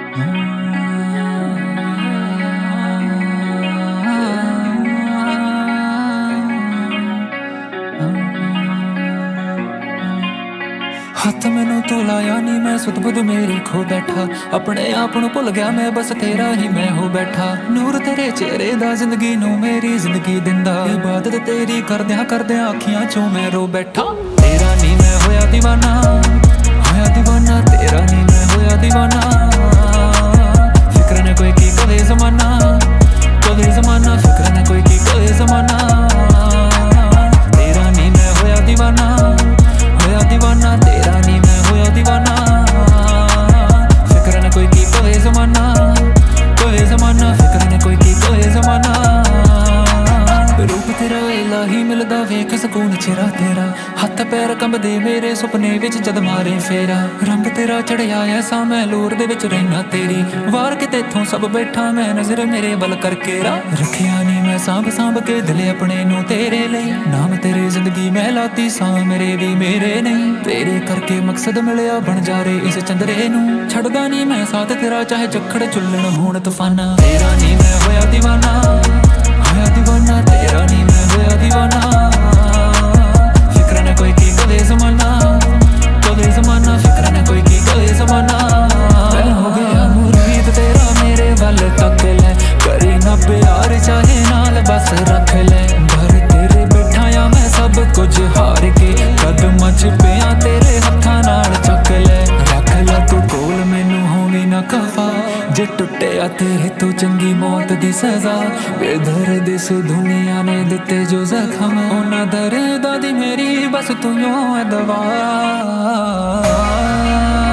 हथ मैनू तू लाया नी, मैं सुध बुध मेरी खो बैठा। अपने आप नू भुल गया मैं, बस तेरा ही मैं हो बैठा। नूर तेरे चेहरे दा जिंदगी नू मेरी जिंदगी दिंदा। इबादत तेरी करद्या अखियां चों मैं रो बैठा। तेरा नी मैं होया दीवाना, होया दीवाना। तेरा नी मैं होया दीवाना। फिक्र ने कोई की कवे जमाना, कवे जमाना। फिक्र ने कोई की कवे जमाना। तेरा नी मैं होया दीवाना, होया दीवाना। तेरा नी मैं होया दीवाना। फिक्र ने कोई की कवे जमाना, कवे जमाना। फिक्र ने कोई की कवे जमाना। रूप तेरा इलाही मिलदा वेख सकून चेहरा तेरा। हत्थ पैर कंबदे मेरे सुपने विच जद मारे फेरा। रंग तेरा चढ़िया ऐसा मैं लोर दे विच रहना तेरी। वार के तेथों सब बैठा मैं, नजर मेरे वल करके रखिया नी मैं सांभ सांभ के दिल अपने नू तेरे लई। नाम तेरे जिंदगी मैं लाती सां, मेरे भी मेरे नहीं। तेरे करके मकसद मिलिया बन जा रे इस चंदरे नू। छड़दा नी मैं साथ तेरा, चाहे झक्खड़ चुल्लण होण तूफाना। तेरा नी मैं होया दीवाना, होया दीवाना। तेरा नी मैं होया दीवाना। फिक्र ने कोई की कवे जमाना, कवे जमाना। फिक्र ने कोई की कवे जमाना। मैं हो गया मुरीद तेरा, मेरे वल तक ले। करी ना प्यार चाहे नाल बस रख ले। घर तेरे बैठा या मैं सब कुछ हार के। कदमां च पिया तेरे हत्थां नाल चक ले। रख ले तू कोल मैनू होवी ना खफा। जे टुटिया तेरे तो चंगी मौत दी सजा। बेदर्द इस दुनिया ने दिते जो जख्म, उन्हां दर्दां दी मेरी बस तू है दवा।